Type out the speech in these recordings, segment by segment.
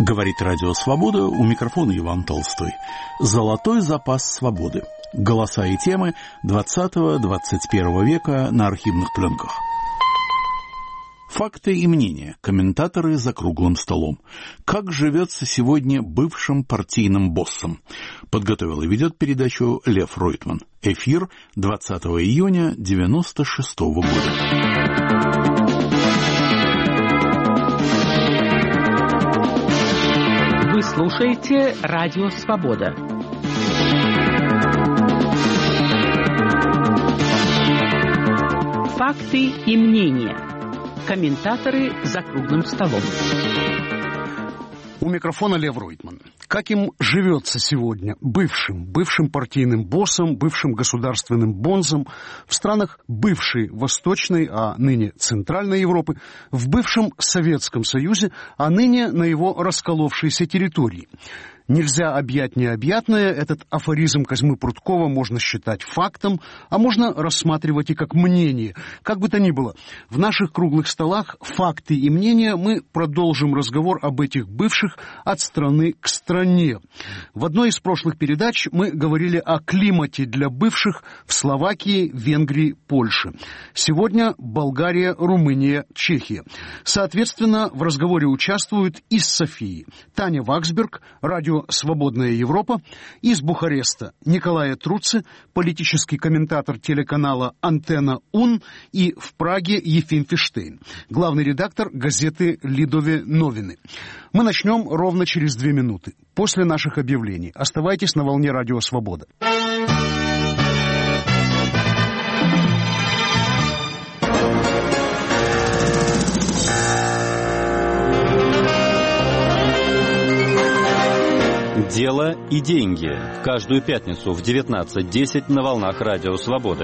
Говорит Радио Свобода, у микрофона Иван Толстой. Золотой запас свободы. Голоса и темы 20-21 века на архивных пленках. Факты и мнения. Комментаторы за круглым столом. Как живется сегодня бывшим партийным боссом? Подготовил и ведет передачу Лев Ройтман. Эфир 20 июня 1996 года. Вы слушаете Радио Свобода. Факты и мнения. Комментаторы за круглым столом. У микрофона Лев Ройтман. Как им живется сегодня бывшим партийным боссом, бывшим государственным бонзом в странах бывшей Восточной, а ныне Центральной Европы, в бывшем Советском Союзе, а ныне на его расколовшейся территории? Нельзя объять необъятное. Этот афоризм Козьмы Пруткова можно считать фактом, а можно рассматривать и как мнение. Как бы то ни было, в наших круглых столах «Факты и мнения» мы продолжим разговор об этих бывших от страны к стране. В одной из прошлых передач мы говорили о климате для бывших в Словакии, Венгрии, Польше. Сегодня Болгария, Румыния, Чехия. Соответственно, в разговоре участвуют из Софии Таня Ваксберг, радио «Свободная Европа», из Бухареста Николай Труци, политический комментатор телеканала «Антенна УН», и в Праге Ефим Фиштейн, главный редактор газеты «Лидове новины». Мы начнем ровно через 2 минуты, после наших объявлений. Оставайтесь на волне радио «Свобода». «Дело и деньги». Каждую пятницу в 19:10 на волнах Радио Свобода.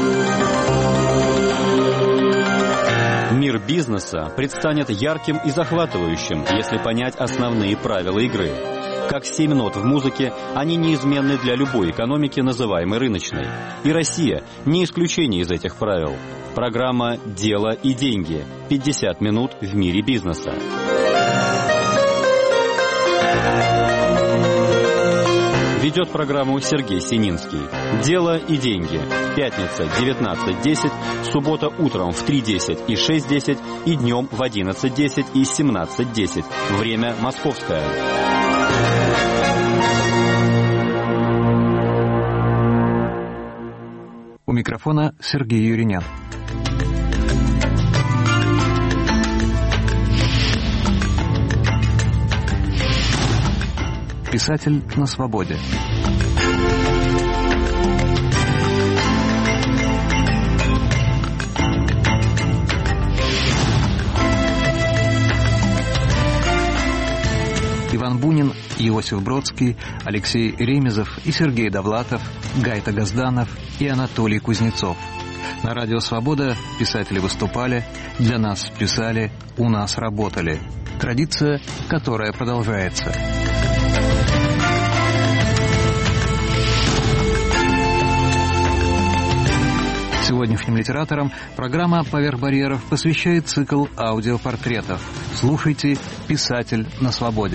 Мир бизнеса предстанет ярким и захватывающим, если понять основные правила игры. Как 7 нот в музыке, они неизменны для любой экономики, называемой рыночной. И Россия не исключение из этих правил. Программа «Дело и деньги». 50 минут в мире бизнеса. Ведет программу Сергей Сининский. «Дело и деньги». Пятница 19:10, суббота утром в 3:10 и 6:10 и днем в 11:10 и 17:10. Время московское. У микрофона Сергей Юринян. Писатель на свободе. Иван Бунин, Иосиф Бродский, Алексей Ремезов и Сергей Довлатов, Гайта Газданов и Анатолий Кузнецов. На Радио Свобода писатели выступали, для нас писали, у нас работали. Традиция, которая продолжается. Сегодняшним литераторам программа «Поверх барьеров» посвящает цикл аудиопортретов. Слушайте «Писатель на свободе».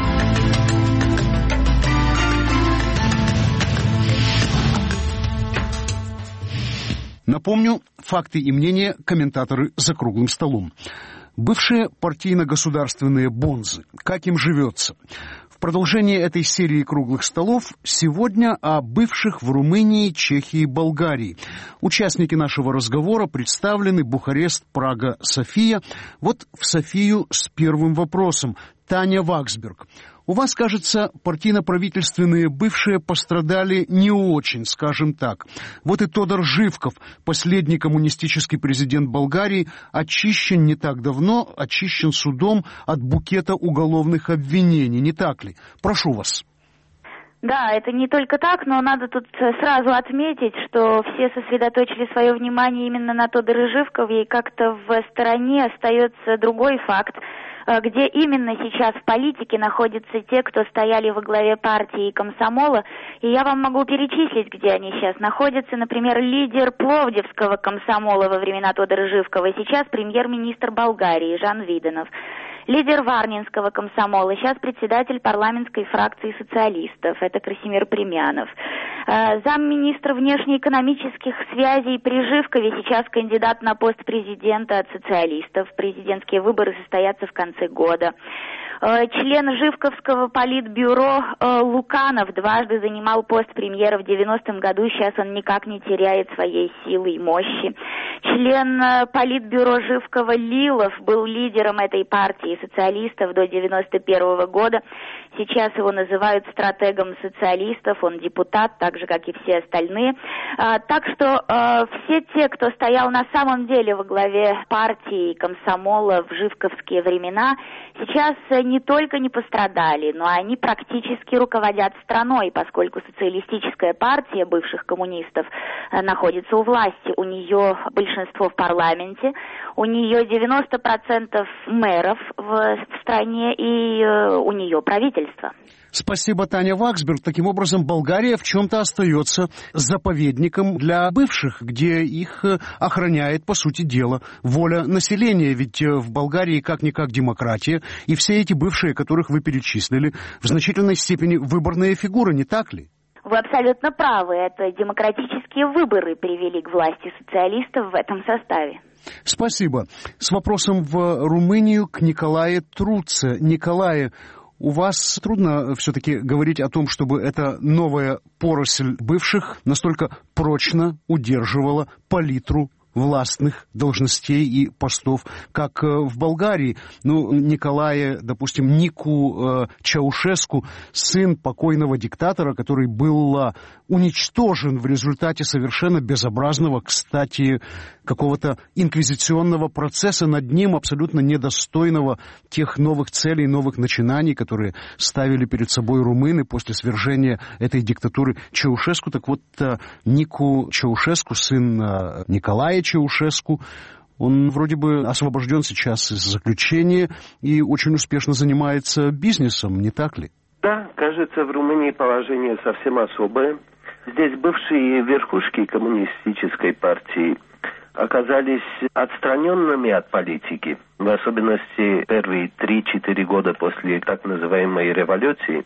Напомню, факты и мнения комментаторы за круглым столом. Бывшие партийно-государственные бонзы. Как им живется? В продолжение этой серии круглых столов сегодня о бывших в Румынии, Чехии и Болгарии. Участники нашего разговора представлены: Бухарест, Прага, София. Вот в Софию с первым вопросом. Таня Ваксберг. У вас, кажется, партийно-правительственные бывшие пострадали не очень, скажем так. Вот и Тодор Живков, последний коммунистический президент Болгарии, очищен не так давно, очищен судом от букета уголовных обвинений, не так ли? Прошу вас. Да, это не только так, но надо тут сразу отметить, что все сосредоточили свое внимание именно на Тодоре Живкове, и как-то в стороне остается другой факт, где именно сейчас в политике находятся те, кто стояли во главе партии и комсомола. И я вам могу перечислить, где они сейчас находятся. Например, лидер Пловдивского комсомола во времена Тодора Живкова, сейчас премьер-министр Болгарии Жан Виденов. лидер Варнинского комсомола, сейчас председатель парламентской фракции социалистов, это Красимир Премянов. Замминистра внешнеэкономических связей при Живкове, сейчас кандидат на пост президента от социалистов. Президентские выборы состоятся в конце года. Член Живковского политбюро Луканов дважды занимал пост премьера в 90-м году, сейчас он никак не теряет своей силы и мощи. Член политбюро Живкова Лилов был лидером этой партии социалистов до 91-го года. Сейчас его называют стратегом социалистов, он депутат, так же, как и все остальные. Так что все те, кто стоял на самом деле во главе партии комсомола в живковские времена, сейчас не только не пострадали, но они практически руководят страной, поскольку социалистическая партия бывших коммунистов находится у власти. У нее большинство в парламенте, у нее 90% мэров в стране и у нее правительство. Спасибо, Таня Ваксберг. Таким образом, Болгария в чем-то остается заповедником для бывших, где их охраняет, по сути дела, воля населения. Ведь в Болгарии как-никак демократия, и все эти бывшие, которых вы перечислили, в значительной степени выборные фигуры, не так ли? Вы абсолютно правы. Это демократические выборы привели к власти социалистов в этом составе. Спасибо. С вопросом в Румынию к Николае Труце. Николае, у вас трудно все-таки говорить о том, чтобы эта новая поросль бывших настолько прочно удерживала палитру властных должностей и постов, как в Болгарии. Николае, допустим, Нику Чаушеску, сын покойного диктатора, который был уничтожен в результате совершенно безобразного, кстати, какого-то инквизиционного процесса над ним, абсолютно недостойного тех новых целей, новых начинаний, которые ставили перед собой румыны после свержения этой диктатуры Чаушеску. Так вот, Нику Чаушеску, сын Николая Чаушеску, он вроде бы освобожден сейчас из заключения и очень успешно занимается бизнесом, не так ли? Да, кажется, в Румынии положение совсем особое. Здесь бывшие верхушки коммунистической партии оказались отстраненными от политики, в особенности первые 3-4 года после так называемой революции.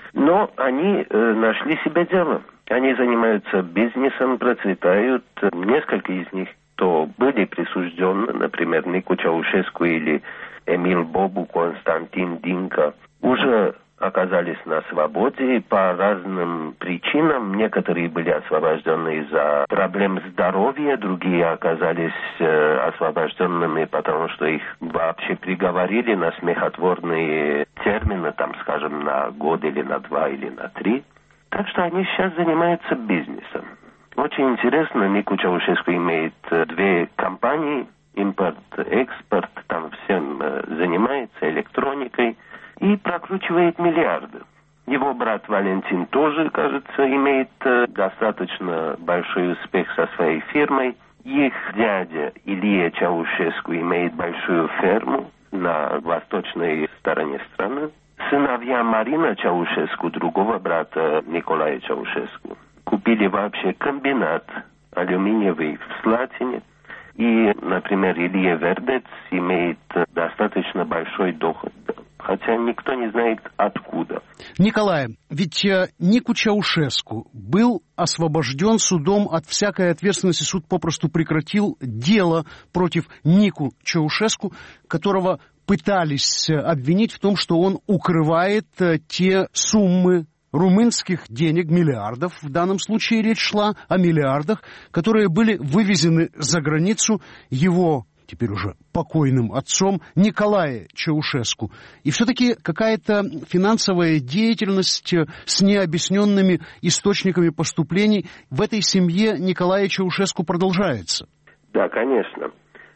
Но они нашли себе дело. Они занимаются бизнесом, процветают. Несколько из них то были присуждены, например, Нику Чаушеску или Эмил Бобу, Константин Динка, уже оказались на свободе по разным причинам. Некоторые были освобождены из-за проблем здоровья, другие оказались освобожденными, потому что их вообще приговорили на смехотворные термины, там, скажем, на год или на 2 или на 3. Так что они сейчас занимаются бизнесом. Очень интересно, Нику Чаушеску имеет 2 компании, импорт-экспорт, там всем занимается электроникой и прокручивает миллиарды. Его брат Валентин тоже, кажется, имеет достаточно большой успех со своей фирмой. Их дядя Илья Чаушеску имеет большую ферму на восточной стороне страны. Сыновья Марина Чаушеску, другого брата Николая Чаушеску, купили вообще комбинат алюминиевый в Слатине. И, например, Илья Вердец имеет достаточно большой доход, хотя никто не знает откуда. Николай, ведь Нику Чаушеску был освобожден судом от всякой ответственности. Суд попросту прекратил дело против Нику Чаушеску, которого пытались обвинить в том, что он укрывает те суммы румынских денег, миллиардов, в данном случае речь шла о миллиардах, которые были вывезены за границу его, теперь уже покойным отцом, Николая Чаушеску. И все-таки какая-то финансовая деятельность с необъясненными источниками поступлений в этой семье Николая Чаушеску продолжается. Да, конечно.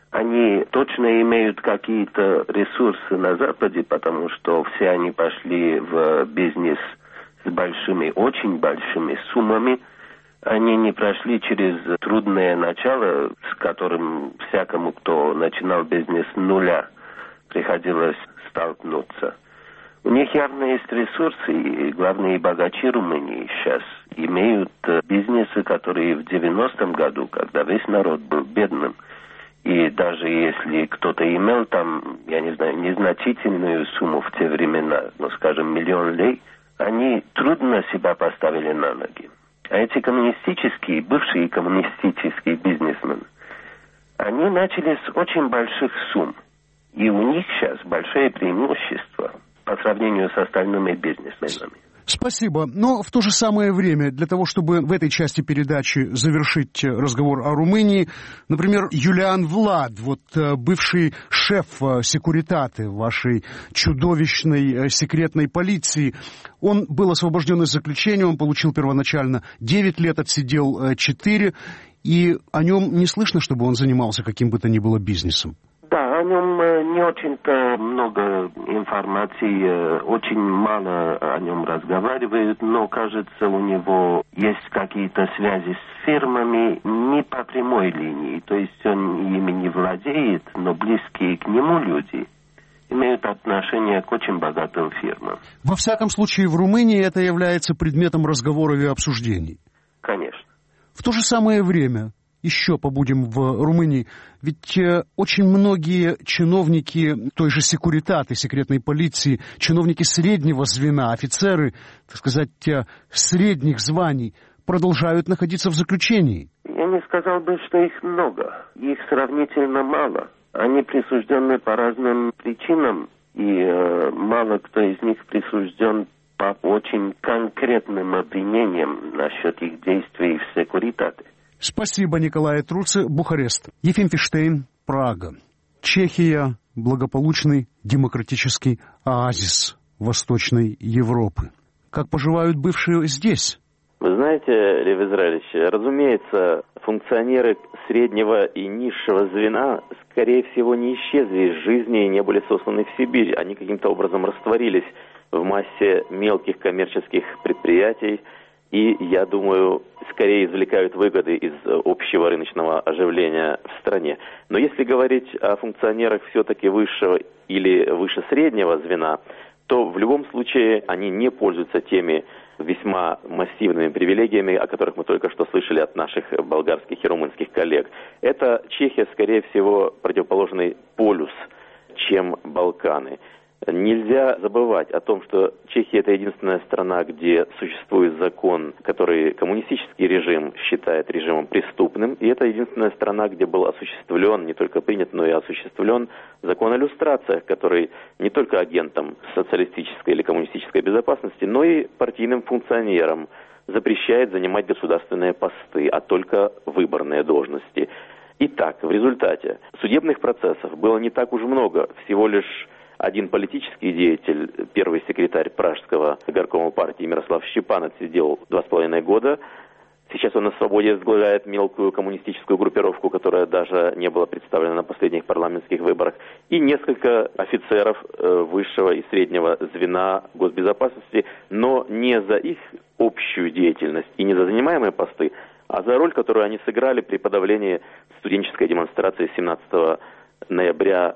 Они точно имеют какие-то ресурсы на Западе, потому что все они пошли в бизнес с большими, очень большими суммами. Они не прошли через трудное начало, с которым всякому, кто начинал бизнес с нуля, приходилось столкнуться. У них явно есть ресурсы, и главные богачи Румынии сейчас имеют бизнесы, которые в 90-м году, когда весь народ был бедным, И даже если кто-то имел там, я не знаю, незначительную сумму в те времена, ну, скажем, 1 миллион лей, они трудно себя поставили на ноги. А эти бывшие коммунистические бизнесмены, они начали с очень больших сумм. И у них сейчас большое преимущество по сравнению с остальными бизнесменами. Спасибо. Но в то же самое время, для того, чтобы в этой части передачи завершить разговор о Румынии, например, Юлиан Влад, бывший шеф секуритаты вашей чудовищной секретной полиции, он был освобожден из заключения, он получил первоначально 9 лет, отсидел 4, и о нем не слышно, чтобы он занимался каким бы то ни было бизнесом. Да, о нем не очень-то много информации, очень мало о нем разговаривают, но, кажется, у него есть какие-то связи с фирмами не по прямой линии, то есть он ими не владеет, но близкие к нему люди имеют отношение к очень богатым фирмам. Во всяком случае, в Румынии это является предметом разговоров и обсуждений. Конечно. В то же самое время... Еще побудем в Румынии. Ведь очень многие чиновники той же секуритаты, секретной полиции, чиновники среднего звена, офицеры, так сказать, средних званий, продолжают находиться в заключении. Я не сказал бы, что их много. Их сравнительно мало. Они присуждены по разным причинам, и мало кто из них присужден по очень конкретным обвинениям насчет их действий в секуритате. Спасибо, Николай Труце, Бухарест. Ефим Фиштейн, Прага. Чехия – благополучный демократический оазис Восточной Европы. Как поживают бывшие здесь? Вы знаете, Лев Израилевич, разумеется, функционеры среднего и низшего звена, скорее всего, не исчезли из жизни и не были сосланы в Сибирь. Они каким-то образом растворились в массе мелких коммерческих предприятий, и, я думаю, скорее извлекают выгоды из общего рыночного оживления в стране. Но если говорить о функционерах все-таки высшего или выше среднего звена, то в любом случае они не пользуются теми весьма массивными привилегиями, о которых мы только что слышали от наших болгарских и румынских коллег. Это Чехия, скорее всего, противоположный полюс, чем Балканы. Нельзя забывать о том, что Чехия – это единственная страна, где существует закон, который коммунистический режим считает режимом преступным, и это единственная страна, где был осуществлен, не только принят, но и осуществлен закон о люстрациях, который не только агентам социалистической или коммунистической безопасности, но и партийным функционерам запрещает занимать государственные посты, а только выборные должности. Итак, в результате судебных процессов было не так уж много, всего лишь один политический деятель, первый секретарь Пражского горкома партии Мирослав Щепан, отсидел 2,5 года. Сейчас он на свободе возглавляет мелкую коммунистическую группировку, которая даже не была представлена на последних парламентских выборах. И несколько офицеров высшего и среднего звена госбезопасности, но не за их общую деятельность и не за занимаемые посты, а за роль, которую они сыграли при подавлении студенческой демонстрации 17 ноября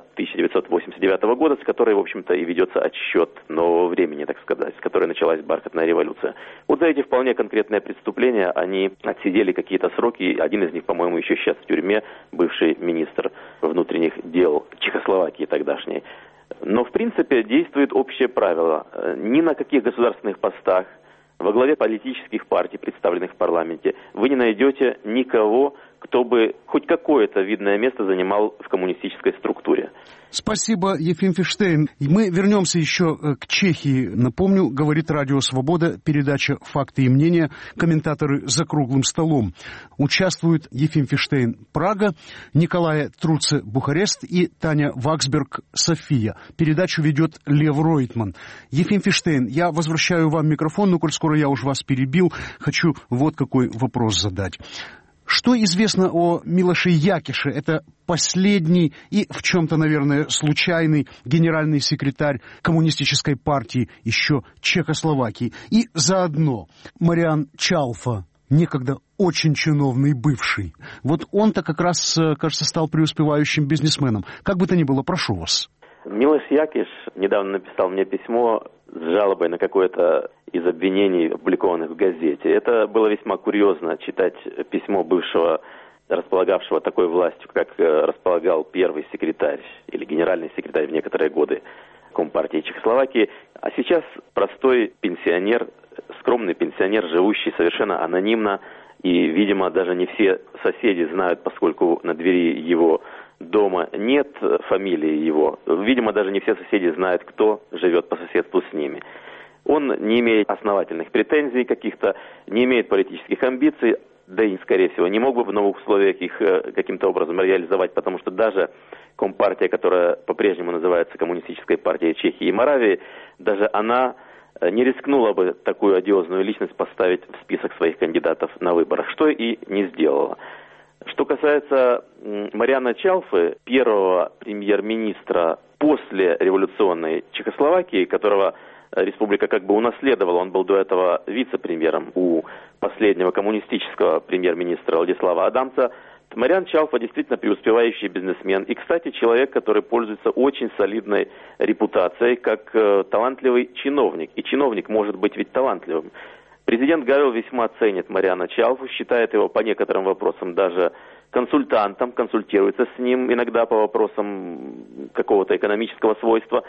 1989 года, с которой, в общем-то, и ведется отсчет нового времени, так сказать, с которой началась бархатная революция. Вот за эти вполне конкретные преступления они отсидели какие-то сроки. Один из них, по-моему, еще сейчас в тюрьме, бывший министр внутренних дел Чехословакии тогдашней. Но, в принципе, действует общее правило. Ни на каких государственных постах во главе политических партий, представленных в парламенте, вы не найдете никого, кто бы хоть какое-то видное место занимал в коммунистической структуре. Спасибо, Ефим Фиштейн. Мы вернемся еще к Чехии. Напомню, говорит Радио Свобода, передача «Факты и мнения», комментаторы за круглым столом. Участвуют Ефим Фиштейн, Прага, Николай Труце, Бухарест и Таня Ваксберг, София. Передачу ведет Лев Ройтман. Ефим Фиштейн, я возвращаю вам микрофон, но коль скоро я уж вас перебил, хочу вот какой вопрос задать. Что известно о Милоше Якише? Это последний и в чем-то, наверное, случайный генеральный секретарь коммунистической партии еще Чехословакии. И заодно Мариан Чалфа, некогда очень чиновный бывший. Вот он-то как раз, кажется, стал преуспевающим бизнесменом. Как бы то ни было, прошу вас. Милош Якиш недавно написал мне письмо с жалобой на какое-то из обвинений, опубликованных в газете. Это было весьма курьезно читать письмо бывшего располагавшего такой властью, как располагал первый секретарь или генеральный секретарь в некоторые годы Компартии Чехословакии, а сейчас простой пенсионер, скромный пенсионер, живущий совершенно анонимно, и, видимо, даже не все соседи знают, поскольку на двери его дома нет фамилии его, видимо, даже не все соседи знают, кто живет по соседству с ними. Он не имеет основательных претензий каких-то, не имеет политических амбиций, да и, скорее всего, не мог бы в новых условиях их каким-то образом реализовать, потому что даже Компартия, которая по-прежнему называется Коммунистической партией Чехии и Моравии, даже она не рискнула бы такую одиозную личность поставить в список своих кандидатов на выборах, что и не сделала. Что касается Мариана Чалфы, первого премьер-министра после революционной Чехословакии, которого республика как бы унаследовала, он был до этого вице-премьером у последнего коммунистического премьер-министра Владислава Адамца, Мариан Чалфа действительно преуспевающий бизнесмен и, кстати, человек, который пользуется очень солидной репутацией как талантливый чиновник. И чиновник может быть ведь талантливым. Президент Гавел весьма ценит Мариана Чалфу, считает его по некоторым вопросам даже консультантом, консультируется с ним иногда по вопросам какого-то экономического свойства.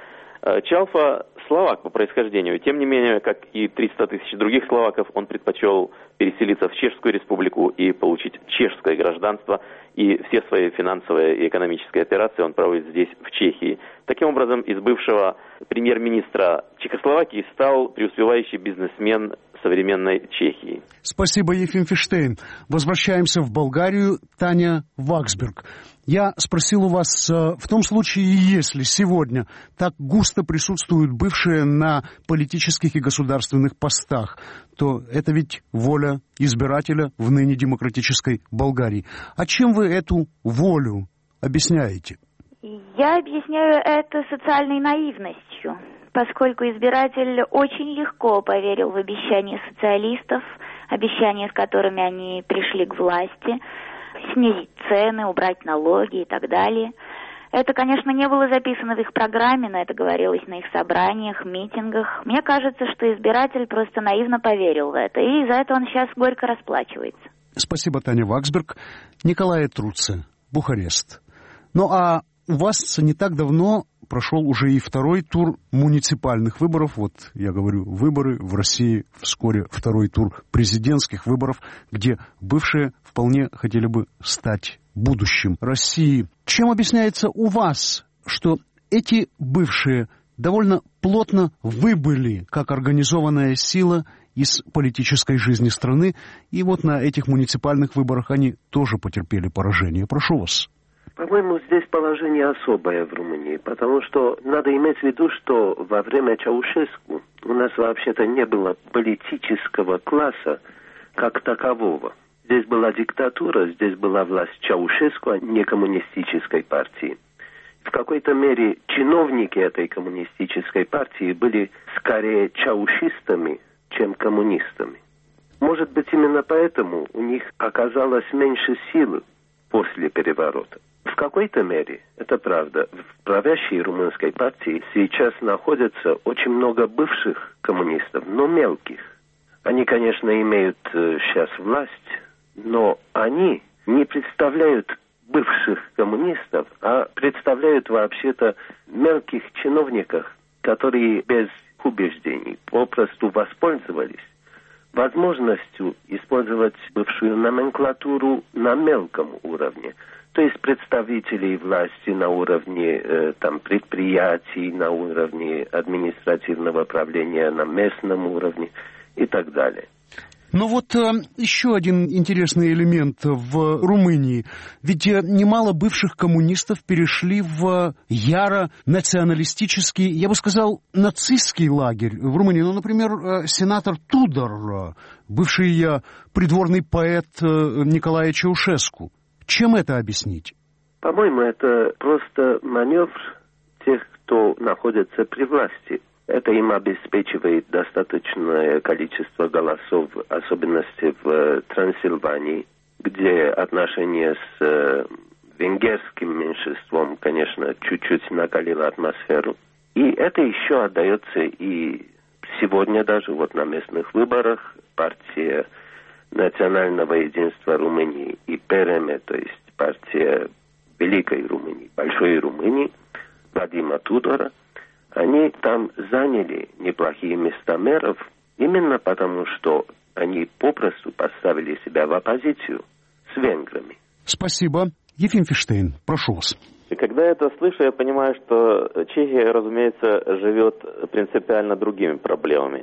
Чалфа словак по происхождению, тем не менее, как и 300 тысяч других словаков, он предпочел переселиться в Чешскую республику и получить чешское гражданство, и все свои финансовые и экономические операции он проводит здесь, в Чехии. Таким образом, из бывшего премьер-министра Чехословакии стал преуспевающий бизнесмен современной Чехии. Спасибо, Ефим Фиштейн. Возвращаемся в Болгарию. Таня Ваксберг. Я спросил у вас, в том случае, если сегодня так густо присутствуют бывшие на политических и государственных постах, то это ведь воля избирателя в ныне демократической Болгарии. А чем вы эту волю объясняете? Я объясняю это социальной наивностью, поскольку избиратель очень легко поверил в обещания социалистов, обещания, с которыми они пришли к власти, снизить цены, убрать налоги и так далее. Это, конечно, не было записано в их программе, но это говорилось на их собраниях, митингах. Мне кажется, что избиратель просто наивно поверил в это, и за это он сейчас горько расплачивается. Спасибо, Таня Ваксберг. Николай Труце, Бухарест. Ну а у вас не так давно прошел уже и второй тур муниципальных выборов. Вот я говорю, выборы в России, вскоре второй тур президентских выборов, где бывшие вполне хотели бы стать будущим России. Чем объясняется у вас, что эти бывшие довольно плотно выбыли как организованная сила из политической жизни страны, и вот на этих муниципальных выборах они тоже потерпели поражение? Прошу вас. По-моему, здесь положение особое в Румынии, потому что надо иметь в виду, что во время Чаушеску у нас вообще-то не было политического класса как такового. Здесь была диктатура, здесь была власть Чаушеску, а не коммунистической партии. В какой-то мере чиновники этой коммунистической партии были скорее чаушистами, чем коммунистами. Может быть, именно поэтому у них оказалось меньше силы после переворота. В какой-то мере, это правда, в правящей румынской партии сейчас находится очень много бывших коммунистов, но мелких. Они, конечно, имеют сейчас власть, но они не представляют бывших коммунистов, а представляют вообще-то мелких чиновников, которые без убеждений попросту воспользовались возможностью использовать бывшую номенклатуру на мелком уровне. То есть представителей власти на уровне предприятий, на уровне административного правления, на местном уровне и так далее. Ну вот еще один интересный элемент в Румынии. Ведь немало бывших коммунистов перешли в яро националистический, я бы сказал, нацистский лагерь в Румынии. Ну, например, сенатор Тудор, бывший придворный поэт Николая Чаушеску. Чем это объяснить? По-моему, это просто маневр тех, кто находится при власти. Это им обеспечивает достаточное количество голосов, в особенности в Трансильвании, где отношения с венгерским меньшинством, конечно, чуть-чуть накалило атмосферу. И это еще отдается и сегодня даже вот на местных выборах партия национального единства Румынии, и ПРМ, то есть партия Великой Румынии, Большой Румынии, Вадима Тудора, они там заняли неплохие места мэров именно потому, что они попросту поставили себя в оппозицию с венграми. Спасибо. Ефим Фиштейн, прошу вас. Когда я это слышу, я понимаю, что Чехия, разумеется, живет принципиально другими проблемами.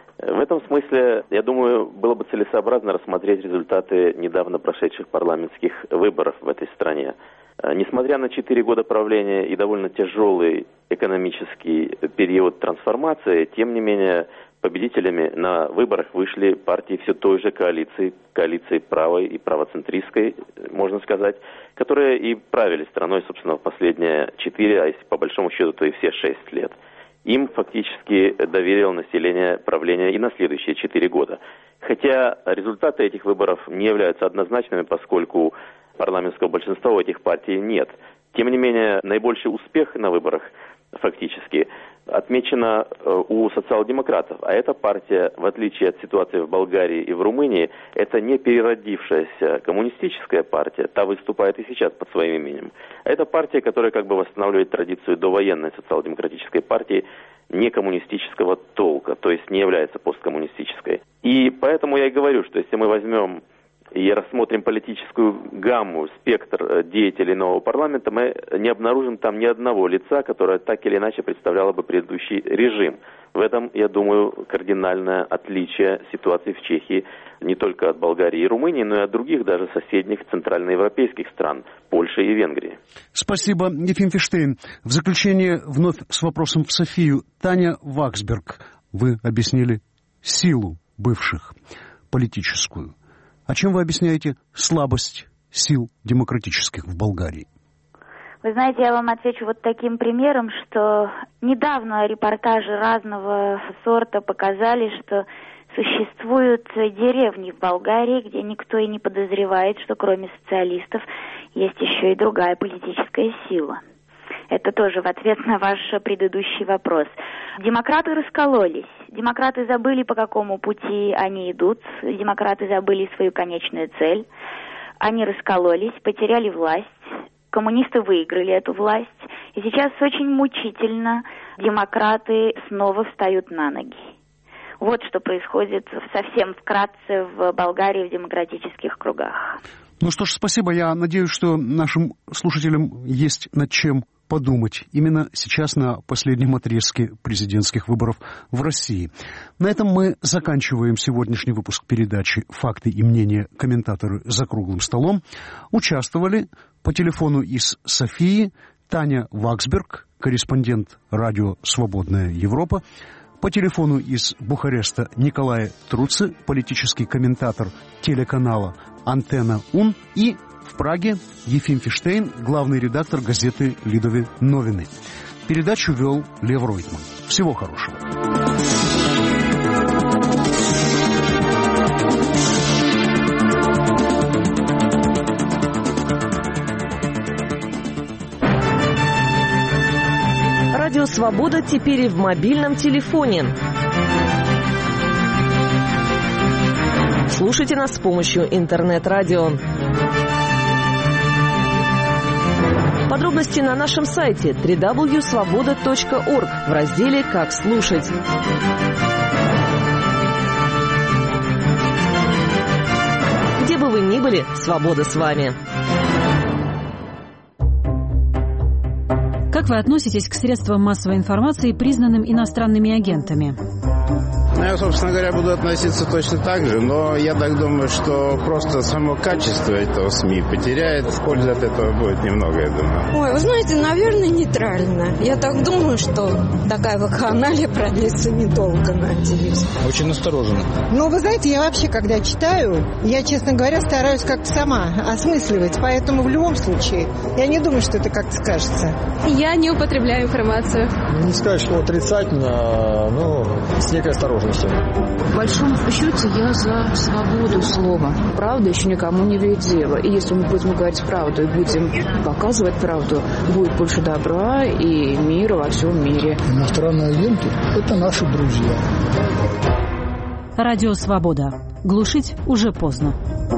В этом смысле, я думаю, было бы целесообразно рассмотреть результаты недавно прошедших парламентских выборов в этой стране. Несмотря на 4 года правления и довольно тяжелый экономический период трансформации, тем не менее, победителями на выборах вышли партии все той же коалиции правой и правоцентристской, можно сказать, которые и правили страной, собственно, в последние 4, а если по большому счету, то и все 6 лет. Им фактически доверило население правления и на следующие 4 года. Хотя результаты этих выборов не являются однозначными, поскольку парламентского большинства у этих партий нет. Тем не менее, наибольший успех на выборах фактически отмечено у социал-демократов. А эта партия, в отличие от ситуации в Болгарии и в Румынии, это не переродившаяся коммунистическая партия, та выступает и сейчас под своим именем. А это партия, которая как бы восстанавливает традицию довоенной социал-демократической партии не коммунистического толка, то есть не является посткоммунистической. И поэтому я и говорю, что если мы возьмем и рассмотрим политическую гамму, спектр деятелей нового парламента, мы не обнаружим там ни одного лица, которое так или иначе представляло бы предыдущий режим. В этом, я думаю, кардинальное отличие ситуации в Чехии не только от Болгарии и Румынии, но и от других даже соседних центральноевропейских стран, Польши и Венгрии. Спасибо, Ефим Фиштейн. В заключение вновь с вопросом в Софию. Таня Ваксберг, вы объяснили силу бывших, политическую. А чем вы объясняете слабость сил демократических в Болгарии? Вы знаете, я вам отвечу вот таким примером, что недавно репортажи разного сорта показали, что существуют деревни в Болгарии, где никто и не подозревает, что кроме социалистов есть еще и другая политическая сила. Это тоже в ответ на ваш предыдущий вопрос. Демократы раскололись. Демократы забыли, по какому пути они идут. Демократы забыли свою конечную цель. Они раскололись, потеряли власть. Коммунисты выиграли эту власть. И сейчас очень мучительно демократы снова встают на ноги. Вот что происходит совсем вкратце в Болгарии в демократических кругах. Ну что ж, спасибо. Я надеюсь, что нашим слушателям есть над чем подумать именно сейчас на последнем отрезке президентских выборов в России. На этом мы заканчиваем сегодняшний выпуск передачи «Факты и мнения. Комментаторы за круглым столом». Участвовали по телефону из Софии Таня Ваксберг, корреспондент радио «Свободная Европа», по телефону из Бухареста Николай Труци, политический комментатор телеканала «Антенна УН», и в Праге Ефим Фиштейн, главный редактор газеты «Лидове новины». Передачу вел Лев Ройтман. Всего хорошего. Радио «Свобода» теперь и в мобильном телефоне. Слушайте нас с помощью интернет-радио. Подробности на нашем сайте www.svoboda.org в разделе «Как слушать». Где бы вы ни были, свобода с вами. Как вы относитесь к средствам массовой информации, признанным иностранными агентами? Я, собственно говоря, буду относиться точно так же, но я так думаю, что просто само качество этого СМИ потеряет, пользы от этого будет немного, я думаю. Ой, вы знаете, наверное, нейтрально. Я так думаю, что такая вакханалия продлится недолго, надеюсь. Очень осторожно. Ну, вы знаете, я вообще, когда читаю, я, честно говоря, стараюсь как-то сама осмысливать, поэтому в любом случае я не думаю, что это как-то скажется. Я не употребляю информацию. Не сказать, что отрицательно, но с некой осторожностью. В большом счете я за свободу слова. Правда еще никому не имеет дела. И если мы будем говорить правду и будем показывать правду, будет больше добра и мира во всем мире. Иностранные агенты – это наши друзья. Радио «Свобода». Глушить уже поздно.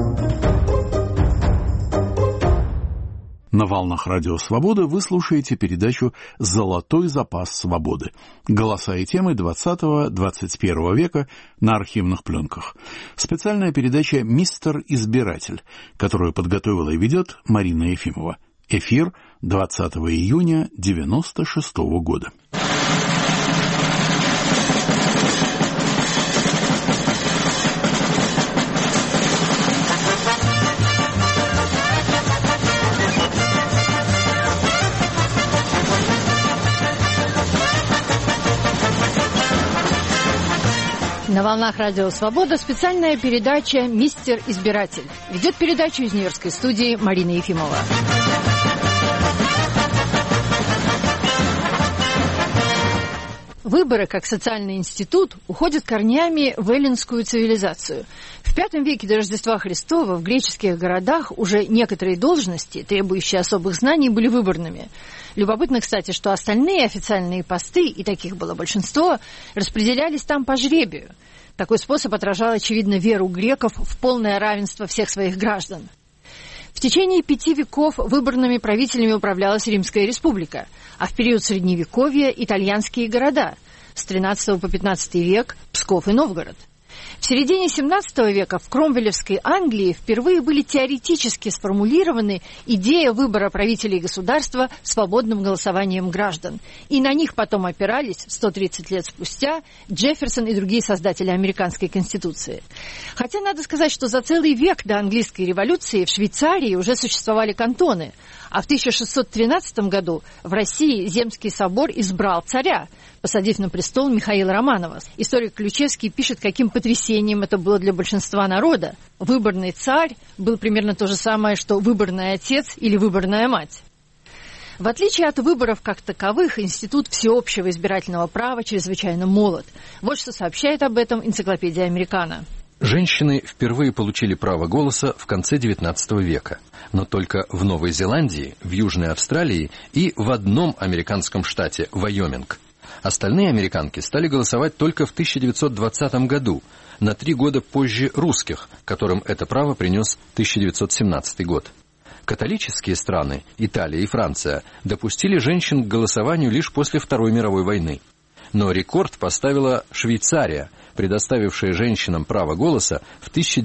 На волнах Радио Свобода вы слушаете передачу «Золотой запас свободы». Голоса и темы 20-21 века на архивных пленках. Специальная передача «Мистер Избиратель», которую подготовила и ведет Марина Ефимова. Эфир 20 июня 1996 года. На волнах Радио Свобода специальная передача «Мистер Избиратель». Ведет передачу из Нью-Йоркской студии Марина Ефимова. Выборы, как социальный институт, уходят корнями в эллинскую цивилизацию. В V веке до Рождества Христова в греческих городах уже некоторые должности, требующие особых знаний, были выборными. Любопытно, кстати, что остальные официальные посты, и таких было большинство, распределялись там по жребию. Такой способ отражал, очевидно, веру греков в полное равенство всех своих граждан. В течение 5 веков выборными правителями управлялась Римская республика, а в период Средневековья – итальянские города, с XIII по XV век – Псков и Новгород. В середине XVII века в Кромвелевской Англии впервые были теоретически сформулированы идея выбора правителей государства свободным голосованием граждан. И на них потом опирались 130 лет спустя Джефферсон и другие создатели американской конституции. Хотя надо сказать, что за целый век до английской революции в Швейцарии уже существовали кантоны, а в 1613 году в России Земский собор избрал царя, посадив на престол Михаила Романова. Историк Ключевский пишет, каким потрясением это было для большинства народа. Выборный царь был примерно то же самое, что выборный отец или выборная мать. В отличие от выборов как таковых, институт всеобщего избирательного права чрезвычайно молод. Вот что сообщает об этом энциклопедия Американо. Женщины впервые получили право голоса в конце XIX века, но только в Новой Зеландии, в Южной Австралии и в одном американском штате – Вайоминг. Остальные американки стали голосовать только в 1920 году, на 3 года позже русских, которым это право принес 1917 год. Католические страны, Италия и Франция, допустили женщин к голосованию лишь после Второй мировой войны. Но рекорд поставила Швейцария, предоставившая женщинам право голоса в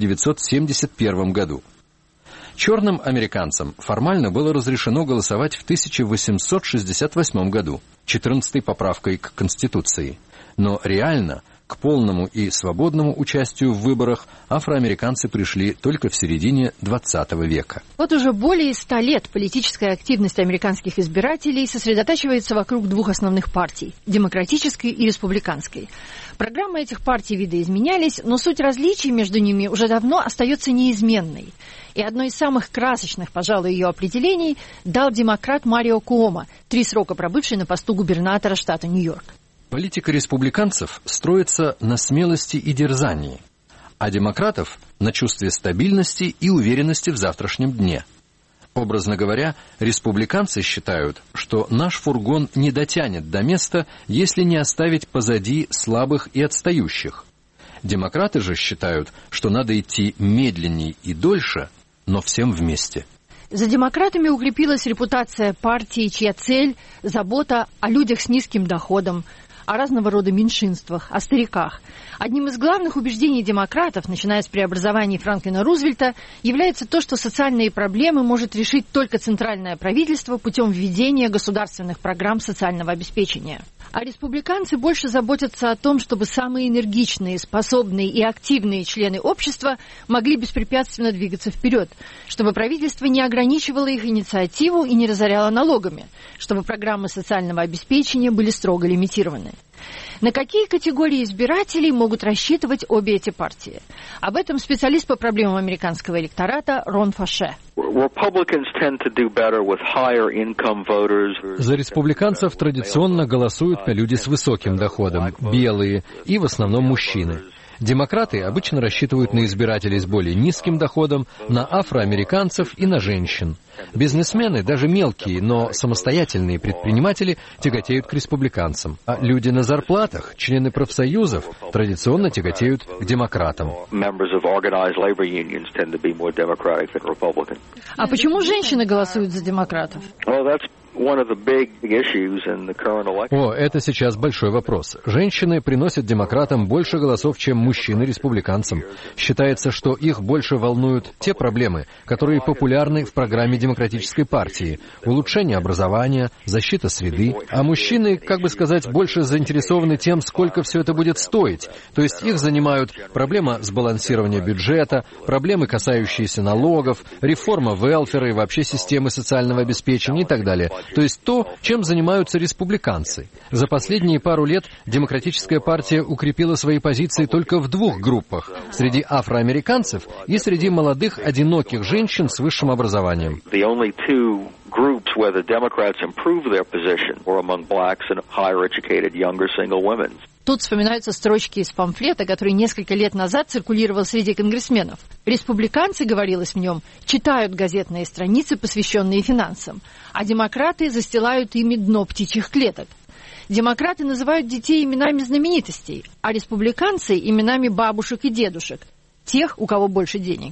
1971 году. Черным американцам формально было разрешено голосовать в 1868 году, 14-й поправкой к Конституции. Но реально к полному и свободному участию в выборах афроамериканцы пришли только в середине XX века. Вот уже более 100 лет политическая активность американских избирателей сосредотачивается вокруг 2 основных партий – демократической и республиканской. Программы этих партий видоизменялись, но суть различий между ними уже давно остается неизменной. И одно из самых красочных, пожалуй, ее определений дал демократ Марио Куомо, 3 срока пробывший на посту губернатора штата Нью-Йорк. Политика республиканцев строится на смелости и дерзании, а демократов – на чувстве стабильности и уверенности в завтрашнем дне. Образно говоря, республиканцы считают, что наш фургон не дотянет до места, если не оставить позади слабых и отстающих. Демократы же считают, что надо идти медленней и дольше, но всем вместе. За демократами укрепилась репутация партии, чья цель – забота о людях с низким доходом, о разного рода меньшинствах, о стариках. Одним из главных убеждений демократов, начиная с преобразований Франклина Рузвельта, является то, что социальные проблемы может решить только центральное правительство путем введения государственных программ социального обеспечения. А республиканцы больше заботятся о том, чтобы самые энергичные, способные и активные члены общества могли беспрепятственно двигаться вперед, чтобы правительство не ограничивало их инициативу и не разоряло налогами, чтобы программы социального обеспечения были строго лимитированы. На какие категории избирателей могут рассчитывать обе эти партии? Об этом специалист по проблемам американского электората Рон Фаше. За республиканцев традиционно голосуют люди с высоким доходом, белые и в основном мужчины. Демократы обычно рассчитывают на избирателей с более низким доходом, на афроамериканцев и на женщин. Бизнесмены, даже мелкие, но самостоятельные предприниматели, тяготеют к республиканцам. А люди на зарплатах, члены профсоюзов, традиционно тяготеют к демократам. А почему женщины голосуют за демократов? Это сейчас большой вопрос. Женщины приносят демократам больше голосов, чем мужчины республиканцам. Считается, что их больше волнуют те проблемы, которые популярны в программе Демократической партии: улучшение образования, защита среды. А мужчины, больше заинтересованы тем, сколько все это будет стоить. То есть их занимают проблема сбалансирования бюджета, проблемы, касающиеся налогов, реформа велфера и вообще системы социального обеспечения и так далее. То есть то, чем занимаются республиканцы. За последние пару лет Демократическая партия укрепила свои позиции только в двух группах: среди афроамериканцев и среди молодых одиноких женщин с высшим образованием. Тут вспоминаются строчки из памфлета, который несколько лет назад циркулировал среди конгрессменов. Республиканцы, говорилось в нем, читают газетные страницы, посвященные финансам, а демократы застилают ими дно птичьих клеток. Демократы называют детей именами знаменитостей, а республиканцы именами бабушек и дедушек, тех, у кого больше денег.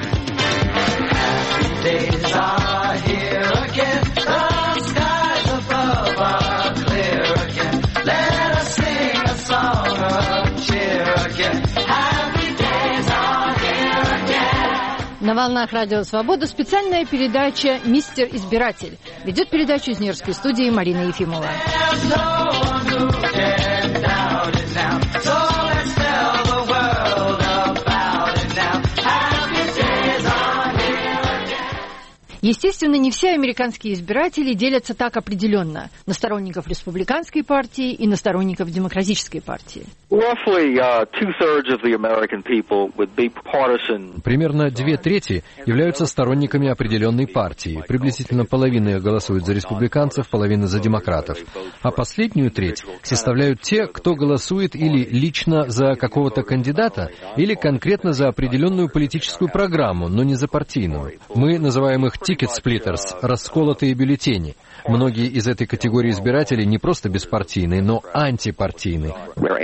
На волнах Радио Свобода специальная передача «Мистер Избиратель». Ведет передачу из Нью-Йоркской студии Марина Ефимова. Естественно, не все американские избиратели делятся так определенно на сторонников республиканской партии и на сторонников демократической партии. Примерно 2/3 являются сторонниками определенной партии. Приблизительно половина их голосует за республиканцев, половина за демократов. А последнюю треть составляют те, кто голосует или лично за какого-то кандидата, или конкретно за определенную политическую программу, но не за партийную. Мы называем их ticket-splitters, расколотые бюллетени. Многие из этой категории избирателей не просто беспартийные, но антипартийные.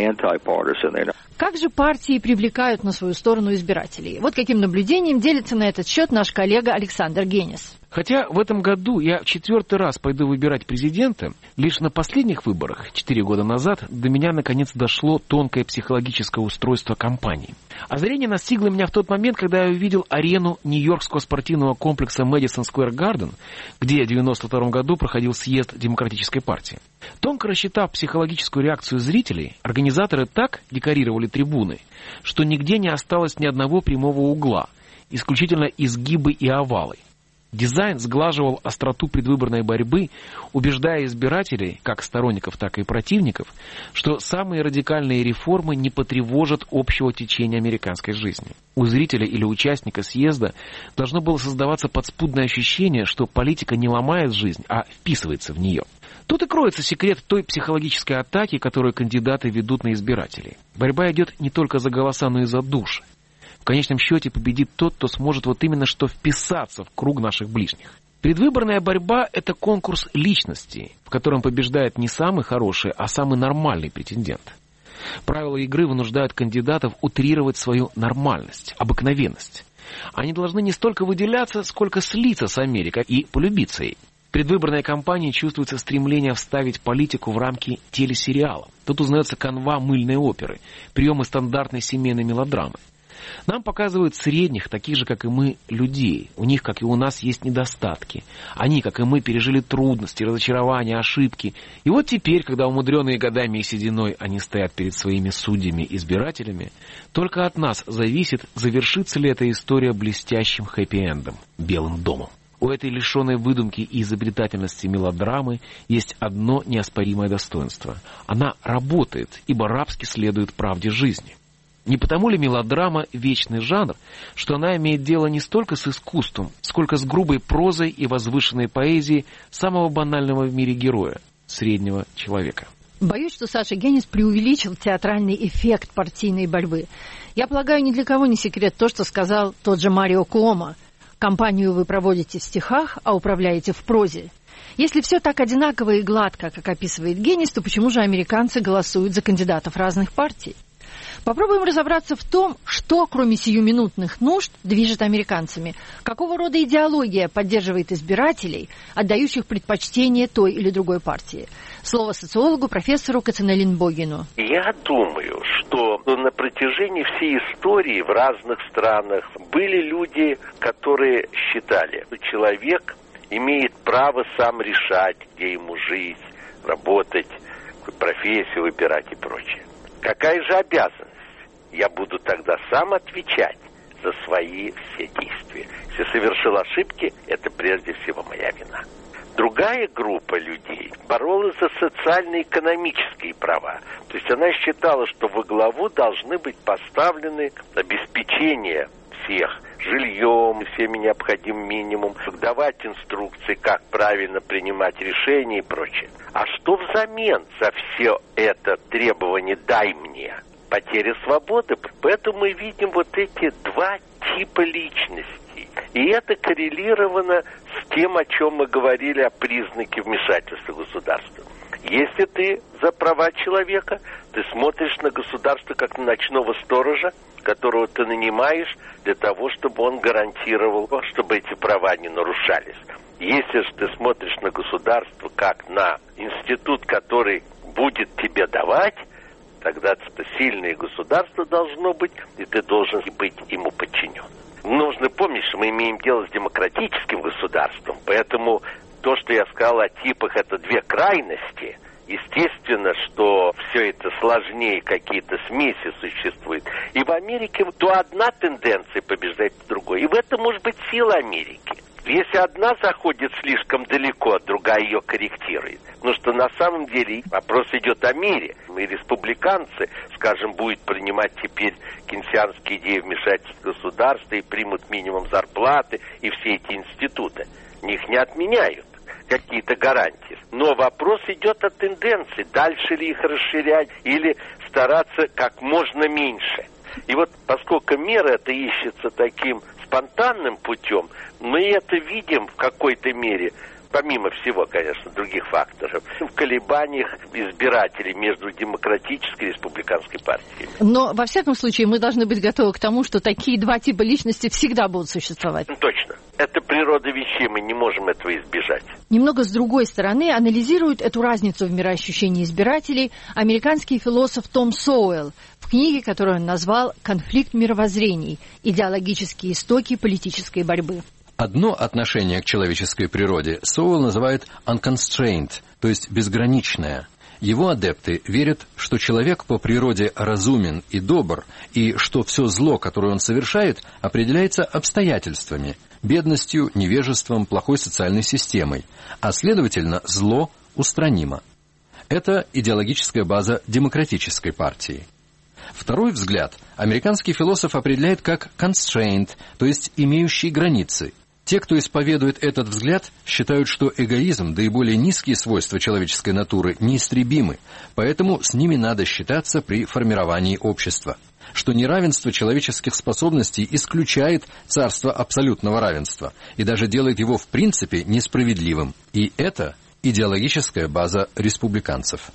Как же партии привлекают на свою сторону избирателей? Вот каким наблюдением делится на этот счет наш коллега Александр Генис. Хотя в этом году я в 4-й раз пойду выбирать президента, лишь на последних выборах, 4 года назад, до меня наконец дошло тонкое психологическое устройство кампании. Озарение настигло меня в тот момент, когда я увидел арену нью-йоркского спортивного комплекса Мэдисон Сквер Гарден, где в 1992 году проходил съезд Демократической партии. Тонко рассчитав психологическую реакцию зрителей, организаторы так декорировали трибуны, что нигде не осталось ни одного прямого угла, исключительно изгибы и овалы. Дизайн сглаживал остроту предвыборной борьбы, убеждая избирателей, как сторонников, так и противников, что самые радикальные реформы не потревожат общего течения американской жизни. У зрителя или участника съезда должно было создаваться подспудное ощущение, что политика не ломает жизнь, а вписывается в нее. Тут и кроется секрет той психологической атаки, которую кандидаты ведут на избирателей. Борьба идет не только за голоса, но и за души. В конечном счете победит тот, кто сможет вот именно что вписаться в круг наших ближних. Предвыборная борьба – это конкурс личностей, в котором побеждает не самый хороший, а самый нормальный претендент. Правила игры вынуждают кандидатов утрировать свою нормальность, обыкновенность. Они должны не столько выделяться, сколько слиться с Америкой и полюбиться ей. В предвыборной кампании чувствуется стремление вставить политику в рамки телесериала. Тут узнается канва мыльной оперы, приемы стандартной семейной мелодрамы. Нам показывают средних, таких же, как и мы, людей. У них, как и у нас, есть недостатки. Они, как и мы, пережили трудности, разочарования, ошибки. И вот теперь, когда умудренные годами и сединой они стоят перед своими судьями-избирателями, только от нас зависит, завершится ли эта история блестящим хэппи-эндом, Белым домом. У этой лишенной выдумки и изобретательности мелодрамы есть одно неоспоримое достоинство. Она работает, ибо рабски следует правде жизни. Не потому ли мелодрама – вечный жанр, что она имеет дело не столько с искусством, сколько с грубой прозой и возвышенной поэзией самого банального в мире героя – среднего человека? Боюсь, что Саша Генис преувеличил театральный эффект партийной борьбы. Я полагаю, ни для кого не секрет то, что сказал тот же Марио Куомо. Кампанию вы проводите в стихах, а управляете в прозе. Если все так одинаково и гладко, как описывает Генис, то почему же американцы голосуют за кандидатов разных партий? Попробуем разобраться в том, что, кроме сиюминутных нужд, движет американцами. Какого рода идеология поддерживает избирателей, отдающих предпочтение той или другой партии. Слово социологу, профессору Кацанелин Богину. Я думаю, что на протяжении всей истории в разных странах были люди, которые считали, что человек имеет право сам решать, где ему жить, работать, профессию выбирать и прочее. Какая же обязанность? Я буду тогда сам отвечать за свои все действия. Если совершил ошибки, это прежде всего моя вина. Другая группа людей боролась за социально-экономические права. То есть она считала, что во главу должны быть поставлены обеспечение всех жильем, всеми необходимым минимум, давать инструкции, как правильно принимать решения и прочее. А что взамен за все это требование «дай мне»? Потеря свободы. Поэтому мы видим вот эти два типа личностей. И это коррелировано с тем, о чем мы говорили, о признаке вмешательства государства. Если ты за права человека, ты смотришь на государство как на ночного сторожа, которого ты нанимаешь для того, чтобы он гарантировал, чтобы эти права не нарушались. Если же ты смотришь на государство как на институт, который будет тебе давать, тогда сильное государство должно быть, и ты должен быть ему подчинен. Нужно помнить, что мы имеем дело с демократическим государством, поэтому то, что я сказал о типах, это две крайности. Естественно, что все это сложнее, какие-то смеси существуют. И в Америке то одна тенденция побеждает другой. И в этом может быть сила Америки. Если одна заходит слишком далеко, другая ее корректирует. Потому что на самом деле вопрос идет о мире. И республиканцы, скажем, будут принимать теперь кейнсианские идеи вмешательства государства и примут минимум зарплаты и все эти институты. Их не отменяют какие-то гарантии. Но вопрос идет о тенденции. Дальше ли их расширять или стараться как можно меньше. И вот поскольку мера это ищется таким спонтанным путем, мы это видим в какой-то мере, помимо всего, конечно, других факторов, в колебаниях избирателей между демократической и республиканской партией. Но, во всяком случае, мы должны быть готовы к тому, что такие два типа личности всегда будут существовать. Точно. Это природа вещей, мы не можем этого избежать. Немного с другой стороны анализирует эту разницу в мироощущении избирателей американский философ Том Соуэлл в книге, которую он назвал «Конфликт мировоззрений. Идеологические истоки политической борьбы». Одно отношение к человеческой природе Соуэлл называет unconstrained, то есть безграничное. Его адепты верят, что человек по природе разумен и добр, и что все зло, которое он совершает, определяется обстоятельствами, бедностью, невежеством, плохой социальной системой, а, следовательно, зло устранимо. Это идеологическая база демократической партии. Второй взгляд американский философ определяет как constrained, то есть имеющий границы. Те, кто исповедует этот взгляд, считают, что эгоизм, да и более низкие свойства человеческой натуры неистребимы, поэтому с ними надо считаться при формировании общества. Что неравенство человеческих способностей исключает царство абсолютного равенства и даже делает его в принципе несправедливым. И это идеологическая база республиканцев.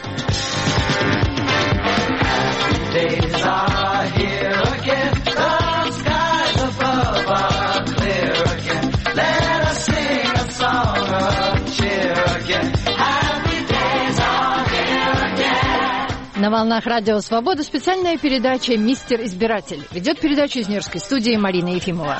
На волнах Радио Свобода специальная передача «Мистер Избиратель». Ведет передачу из Нью-Йоркской студии Марина Ефимова.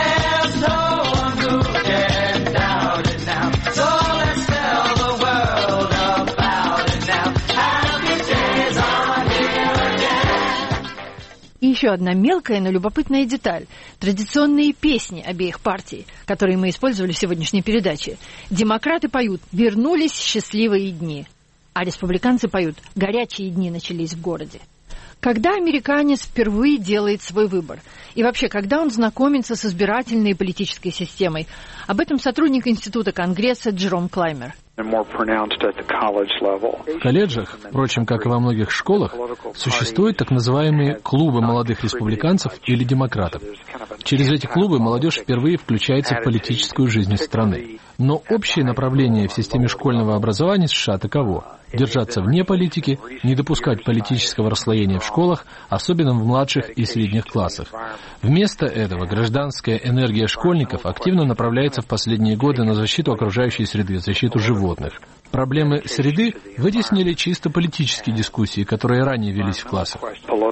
И еще одна мелкая, но любопытная деталь. Традиционные песни обеих партий, которые мы использовали в сегодняшней передаче. Демократы поют «Вернулись счастливые дни», а республиканцы поют «Горячие дни начались в городе». Когда американец впервые делает свой выбор? И вообще, когда он знакомится с избирательной и политической системой? Об этом сотрудник Института Конгресса Джером Клаймер. В колледжах, впрочем, как и во многих школах, существуют так называемые клубы молодых республиканцев или демократов. Через эти клубы молодежь впервые включается в политическую жизнь страны. Но общее направление в системе школьного образования США таково: держаться вне политики, не допускать политического расслоения в школах, особенно в младших и средних классах. Вместо этого гражданская энергия школьников активно направляется в последние годы на защиту окружающей среды, защиту животных. Проблемы среды вытеснили чисто политические дискуссии, которые ранее велись в классах.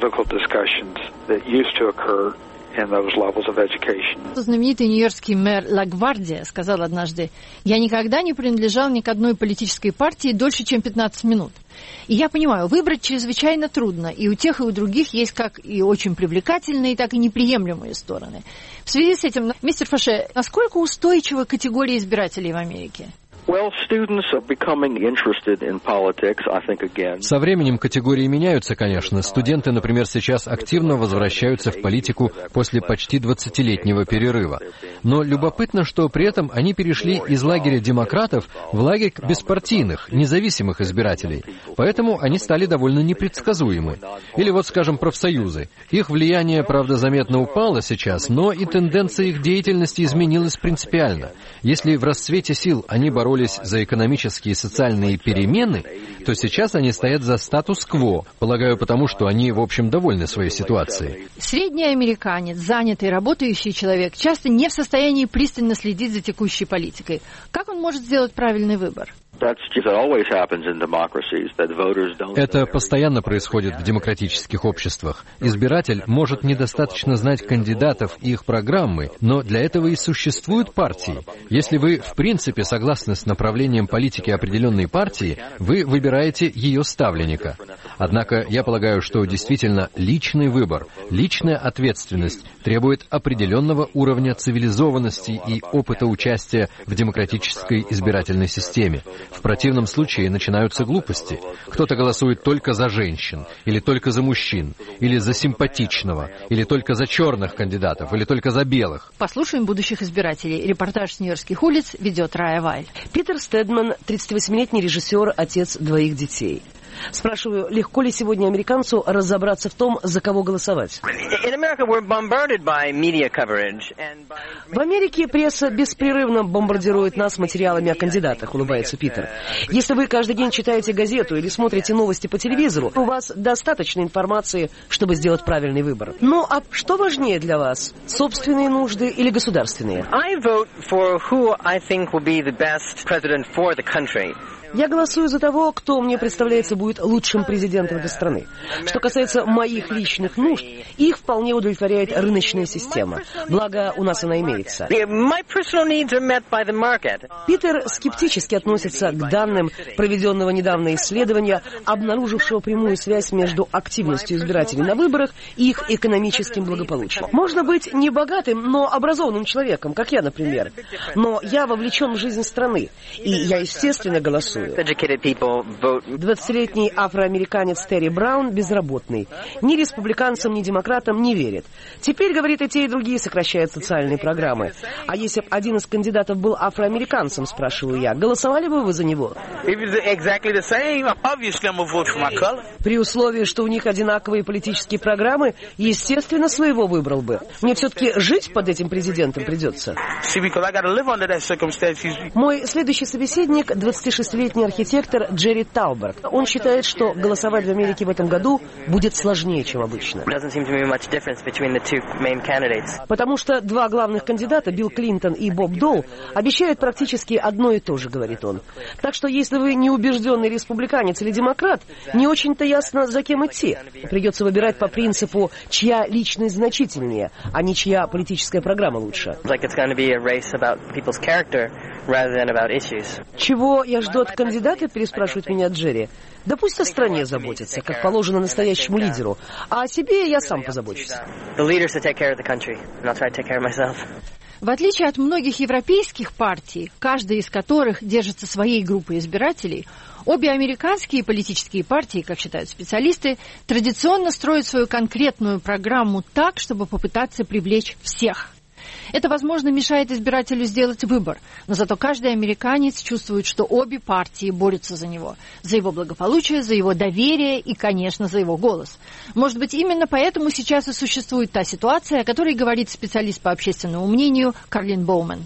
Знаменитый нью-йоркский мэр Лагвардия сказал однажды: «Я никогда не принадлежал ни к одной политической партии дольше, чем 15 минут. И я понимаю, выбрать чрезвычайно трудно, и у тех, и у других есть как и очень привлекательные, так и неприемлемые стороны». В связи с этим, мистер Фаше, насколько устойчива категория избирателей в Америке? Со временем категории меняются, конечно. Студенты, например, сейчас активно возвращаются в политику после почти 20-летнего перерыва. Но любопытно, что при этом они перешли из лагеря демократов в лагерь беспартийных, независимых избирателей. Поэтому они стали довольно непредсказуемы. Или вот, скажем, профсоюзы. Их влияние, правда, заметно упало сейчас, но и тенденция их деятельности изменилась принципиально. Если в расцвете сил они боролись за экономические и социальные перемены, то сейчас они стоят за статус-кво, полагаю, потому что они, в общем, довольны своей ситуацией. Средний американец, занятый, работающий человек, часто не в состоянии пристально следить за текущей политикой. Как он может сделать правильный выбор? Это постоянно происходит в демократических обществах. Избиратель может недостаточно знать кандидатов и их программы, но для этого и существуют партии. Если вы, в принципе, согласны с направлением политики определенной партии, вы выбираете ее ставленника. Однако я полагаю, что действительно личный выбор, личная ответственность требует определенного уровня цивилизованности и опыта участия в демократической избирательной системе. В противном случае начинаются глупости. Кто-то голосует только за женщин, или только за мужчин, или за симпатичного, или только за черных кандидатов, или только за белых. Послушаем будущих избирателей. Репортаж с нью-йоркских улиц ведет Рая Вайль. Питер Стедман, 38-летний режиссер, отец 2 детей. Спрашиваю, легко ли сегодня американцу разобраться в том, за кого голосовать? В Америке пресса беспрерывно бомбардирует нас материалами о кандидатах, улыбается Питер. Если вы каждый день читаете газету или смотрите новости по телевизору, у вас достаточно информации, чтобы сделать правильный выбор. Ну, а что важнее для вас? Собственные нужды или государственные? Я голосую за того, кто мне представляется будет лучшим президентом этой страны. Что касается моих личных нужд, их вполне удовлетворяет рыночная система. Благо, у нас она имеется. Питер скептически относится к данным проведенного недавно исследования, обнаружившего прямую связь между активностью избирателей на выборах и их экономическим благополучием. Можно быть не богатым, но образованным человеком, как я, например. Но я вовлечен в жизнь страны, и я, естественно, голосую. 20-летний афроамериканец Терри Браун безработный. Ни республиканцам, ни демократам не верит. Теперь, говорит, и те, и другие сокращают социальные программы. А если бы один из кандидатов был афроамериканцем, спрашиваю я, голосовали бы вы за него? При условии, что у них одинаковые политические программы, естественно, своего выбрал бы. Мне все-таки жить под этим президентом придется. Мой следующий собеседник — 26-летний архитектор Джерри Тауберг. Он считает, что голосовать в Америке в этом году будет сложнее, чем обычно. Потому что 2 главных кандидата, Билл Клинтон и Боб Доул, обещают практически одно и то же, говорит он. Так что если вы не убежденный республиканец или демократ, не очень-то ясно, за кем идти. Придется выбирать по принципу, чья личность значительнее, а не чья политическая программа лучше. Чего я жду от кандидата, переспрашивает меня Джерри. Да пусть о стране заботится, как положено настоящему лидеру. А о себе я сам позабочусь. В отличие от многих европейских партий, каждая из которых держится своей группой избирателей, обе американские политические партии, как считают специалисты, традиционно строят свою конкретную программу так, чтобы попытаться привлечь всех. Это, возможно, мешает избирателю сделать выбор, но зато каждый американец чувствует, что обе партии борются за него, за его благополучие, за его доверие и, конечно, за его голос. Может быть, именно поэтому сейчас и существует та ситуация, о которой говорит специалист по общественному мнению Карлин Боуман.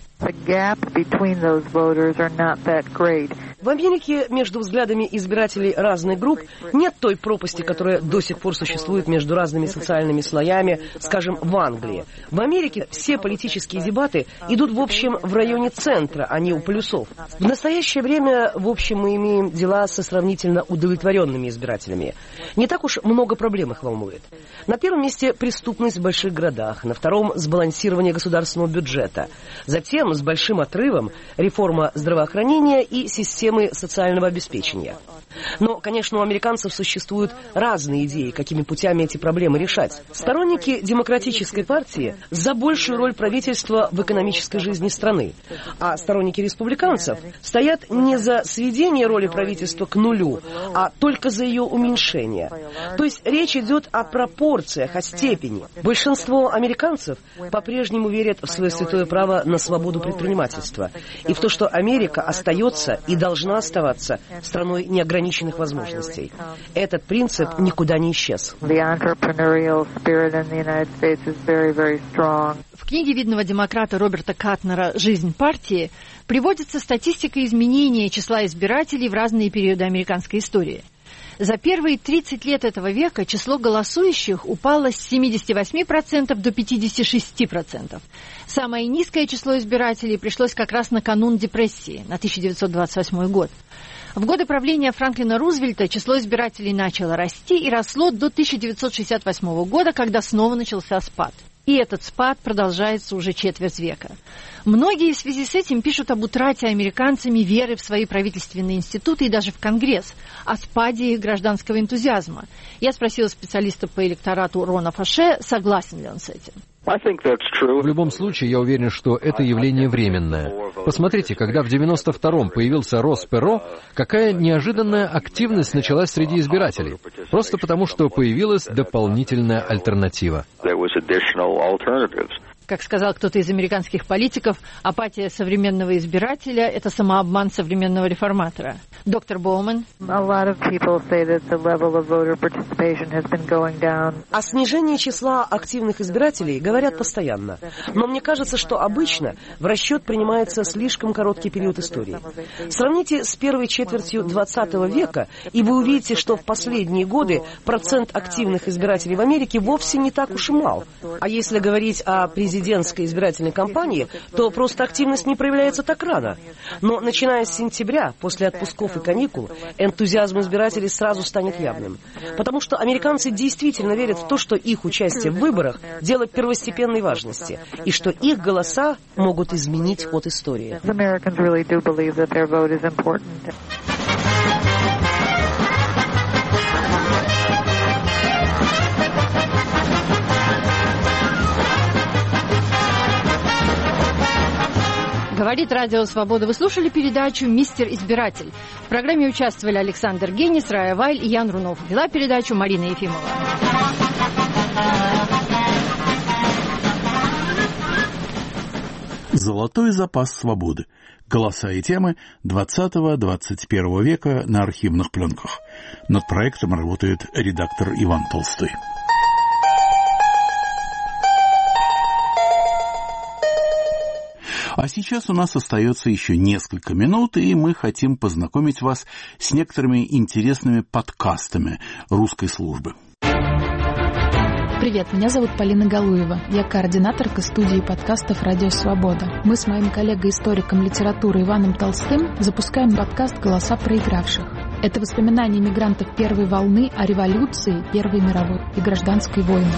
В Америке между взглядами избирателей разных групп нет той пропасти, которая до сих пор существует между разными социальными слоями, скажем, в Англии. В Америке все политические дебаты идут, в общем, в районе центра, а не у полюсов. В настоящее время, в общем, мы имеем дела со сравнительно удовлетворенными избирателями. Не так уж много проблем их волнует. На первом месте преступность в больших городах, на втором – сбалансирование государственного бюджета. Затем, с большим отрывом, реформа здравоохранения и системы социального обеспечения. Но, конечно, у американцев существуют разные идеи, какими путями эти проблемы решать. Сторонники демократической партии за большую роль правительства в экономической жизни страны, а сторонники республиканцев стоят не за сведение роли правительства к нулю, а только за ее уменьшение. То есть речь идет о пропорциях, о степени. Большинство американцев по-прежнему верят в свое святое право на свободу предпринимательства и в то, что Америка остается и должна оставаться страной неограниченных возможностей. Этот принцип никуда не исчез. В книге видного демократа Роберта Катнера «Жизнь партии» приводится статистика изменения числа избирателей в разные периоды американской истории. За первые 30 лет этого века число голосующих упало с 78% до 56%. Самое низкое число избирателей пришлось как раз на канун депрессии, на 1928 год. В годы правления Франклина Рузвельта число избирателей начало расти и росло до 1968 года, когда снова начался спад. И этот спад продолжается уже четверть века. Многие в связи с этим пишут об утрате американцами веры в свои правительственные институты и даже в Конгресс, о спаде их гражданского энтузиазма. Я спросила специалиста по электорату Рона Фаше, согласен ли он с этим. В любом случае, я уверен, что это явление временное. Посмотрите, когда в 92-м появился Росс Перрот, какая неожиданная активность началась среди избирателей. Просто потому, что появилась дополнительная альтернатива. Как сказал кто-то из американских политиков, апатия современного избирателя – это самообман современного реформатора. Доктор Боуман. О снижении числа активных избирателей говорят постоянно. Но мне кажется, что обычно в расчет принимается слишком короткий период истории. Сравните с первой четвертью 20 века, и вы увидите, что в последние годы процент активных избирателей в Америке вовсе не так уж и мал. А если говорить о президентской избирательной кампании, то просто активность не проявляется так рано. Но начиная с сентября, после отпусков и каникул, энтузиазм избирателей сразу станет явным. Потому что американцы действительно верят в то, что их участие в выборах – дело первостепенной важности, и что их голоса могут изменить ход истории. Говорит Радио Свобода. Вы слушали передачу «Мистер Избиратель». В программе участвовали Александр Генис, Рая Вайль и Ян Рунов. Вела передачу Марина Ефимова. Золотой запас свободы. Голоса и темы 20-21 века на архивных пленках. Над проектом работает редактор Иван Толстой. А сейчас у нас остается еще несколько минут, и мы хотим познакомить вас с некоторыми интересными подкастами русской службы. Привет, меня зовут Полина Галуева. Я координаторка студии подкастов «Радио Свобода». Мы с моим коллегой-историком литературы Иваном Толстым запускаем подкаст «Голоса проигравших». Это воспоминания мигрантов первой волны о революции, Первой мировой и гражданской войнах.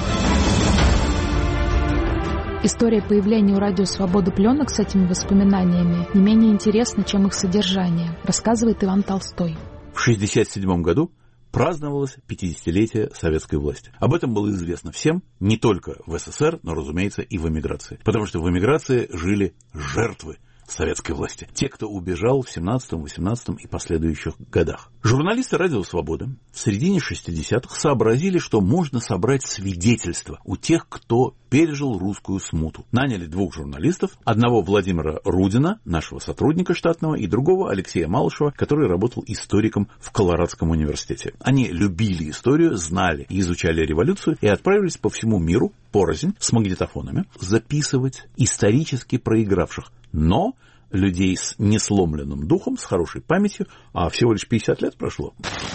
История появления у «Радио Свобода» пленок с этими воспоминаниями не менее интересна, чем их содержание, рассказывает Иван Толстой. В 1967 году праздновалось 50-летие советской власти. Об этом было известно всем, не только в СССР, но, разумеется, и в эмиграции. Потому что в эмиграции жили жертвы советской власти. Те, кто убежал в 17-м, 18-м и последующих годах. Журналисты «Радио Свобода» в середине 60-х сообразили, что можно собрать свидетельства у тех, кто пережил русскую смуту. Наняли 2 журналистов, одного Владимира Рудина, нашего сотрудника штатного, и другого Алексея Малышева, который работал историком в Колорадском университете. Они любили историю, знали и изучали революцию и отправились по всему миру порознь с магнитофонами записывать исторически проигравших, но людей с несломленным духом, с хорошей памятью, а всего лишь 50 лет прошло.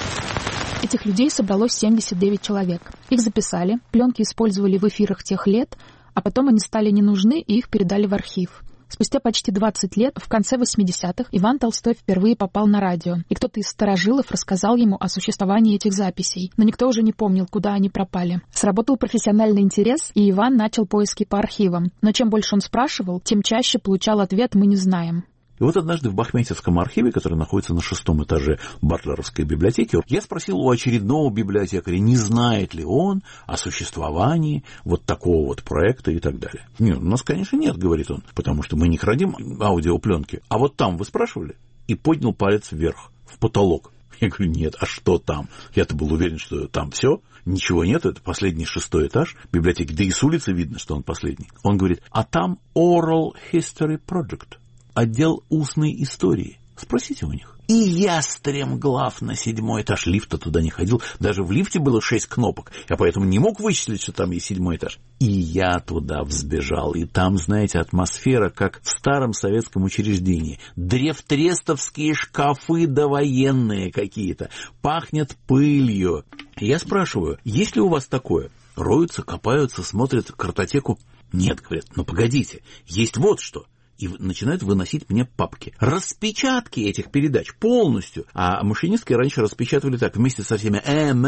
Этих людей собралось 79 человек. Их записали, пленки использовали в эфирах тех лет, а потом они стали не нужны и их передали в архив. Спустя почти 20 лет, в конце 80-х, Иван Толстой впервые попал на радио, и кто-то из старожилов рассказал ему о существовании этих записей, но никто уже не помнил, куда они пропали. Сработал профессиональный интерес, и Иван начал поиски по архивам. Но чем больше он спрашивал, тем чаще получал ответ «мы не знаем». И вот однажды в Бахметьевском архиве, который находится на 6-м этаже Батлеровской библиотеки, я спросил у очередного библиотекаря, не знает ли он о существовании вот такого вот проекта и так далее. Нет, у нас, конечно, нет, говорит он, потому что мы не храним аудиопленки. А вот там вы спрашивали? И поднял палец вверх, в потолок. Я говорю, нет, а что там? Я-то был уверен, что там все. Ничего нет, это последний 6-й этаж библиотеки. Да и с улицы видно, что он последний. Он говорит, а там Oral History Project. Отдел устной истории. Спросите у них. И я стремглав на 7-й этаж. Лифта туда не ходил. Даже в лифте было 6 кнопок. Я поэтому не мог вычислить, что там есть 7-й этаж. И я туда взбежал. И там, знаете, атмосфера, как в старом советском учреждении. Древтрестовские шкафы довоенные какие-то. Пахнет пылью. Я спрашиваю, есть ли у вас такое? Роются, копаются, смотрят картотеку. Нет, говорят, ну погодите, есть вот что. И начинают выносить мне папки. Распечатки этих передач полностью. А машинистки раньше распечатывали так, вместе со всеми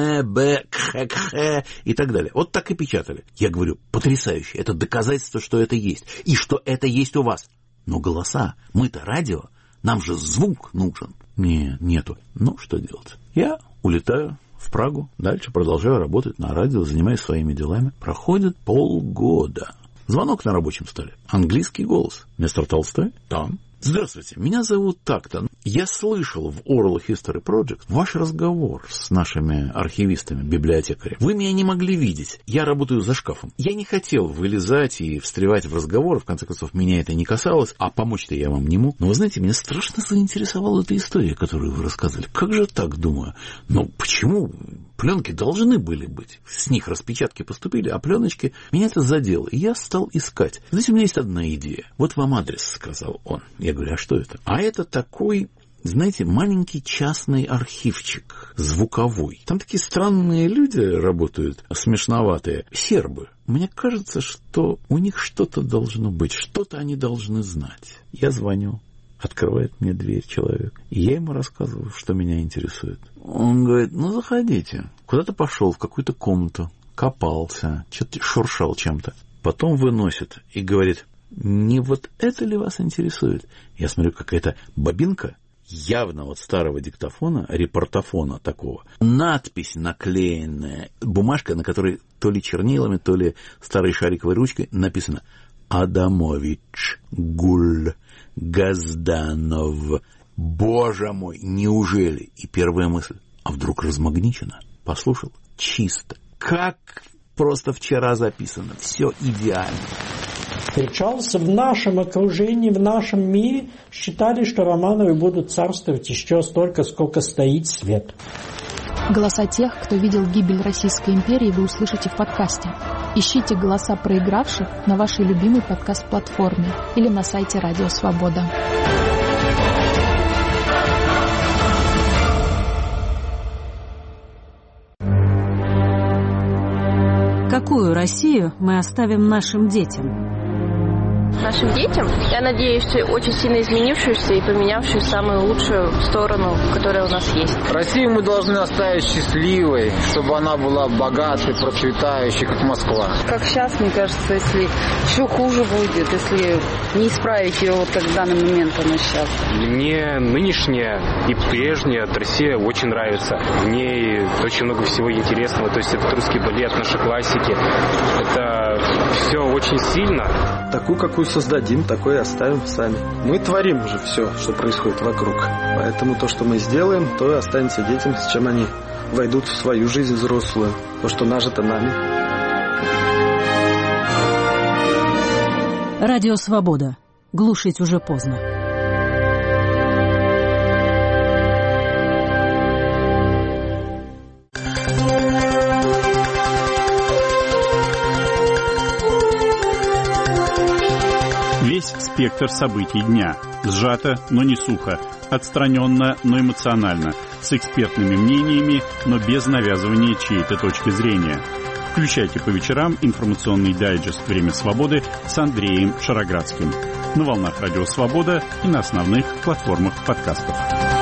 Б, Х и так далее. Вот так и печатали. Я говорю, потрясающе. Это доказательство, что это есть. И что это есть у вас. Но голоса, мы-то радио, нам же звук нужен. Нету. Ну, что делать? Я улетаю в Прагу, дальше продолжаю работать на радио, занимаюсь своими делами. Проходит полгода. Звонок на рабочем столе. Английский голос. Мистер Толстой? Да. Здравствуйте, меня зовут так-то. Я слышал в Oral History Project ваш разговор с нашими архивистами, библиотекарями. Вы меня не могли видеть. Я работаю за шкафом. Я не хотел вылезать и встревать в разговор. В конце концов, меня это не касалось. А помочь-то я вам не мог. Но вы знаете, меня страшно заинтересовала эта история, которую вы рассказывали. Как же так, думаю? Ну, почему? Пленки должны были быть. С них распечатки поступили, а пленочки... Меня это задело. И я стал искать. Знаете, у меня есть одна идея. Вот вам адрес, сказал он. Я говорю, а что это? А это такой, знаете, маленький частный архивчик, звуковой. Там такие странные люди работают, смешноватые. Сербы. Мне кажется, что у них что-то должно быть. Что-то они должны знать. Я звоню. Открывает мне дверь человек. И я ему рассказываю, что меня интересует. Он говорит, ну, заходите. Куда-то пошел в какую-то комнату, копался, что-то шуршал чем-то. Потом выносит и говорит, не вот это ли вас интересует? Я смотрю, какая-то бобинка, явно вот старого диктофона, репортофона такого. Надпись наклеенная, бумажка, на которой то ли чернилами, то ли старой шариковой ручкой написано «Адамович Гуль Газданов». Боже мой, неужели? И первая мысль, а вдруг размагничено? Послушал, чисто. Как просто вчера записано. Все идеально. Встречался в нашем окружении, в нашем мире. Считали, что Романовы будут царствовать еще столько, сколько стоит свет. Голоса тех, кто видел гибель Российской империи, вы услышите в подкасте. Ищите голоса проигравших на вашей любимой подкаст-платформе или на сайте Радио Свобода. Какую Россию мы оставим нашим детям? Нашим детям, я надеюсь, очень сильно изменившуюся и поменявшую самую лучшую сторону, которая у нас есть. Россию мы должны оставить счастливой, чтобы она была богатой, процветающей, как Москва. Как сейчас, мне кажется, если еще хуже будет, если не исправить ее, вот как в данный момент она сейчас. Мне нынешняя и прежняя Россия очень нравится. В ней очень много всего интересного. То есть это русский балет, наши классики. Это все очень сильно. Такую, какую создадим, такое и оставим сами. Мы творим же все, что происходит вокруг. Поэтому то, что мы сделаем, то и останется детям, с чем они войдут в свою жизнь взрослую. То, что нажито нами. Радио «Свобода». Глушить уже поздно. Весь спектр событий дня. Сжато, но не сухо. Отстраненно, но эмоционально. С экспертными мнениями, но без навязывания чьей-то точки зрения. Включайте по вечерам информационный дайджест «Время свободы» с Андреем Шароградским. На волнах Радио Свобода и на основных платформах подкастов.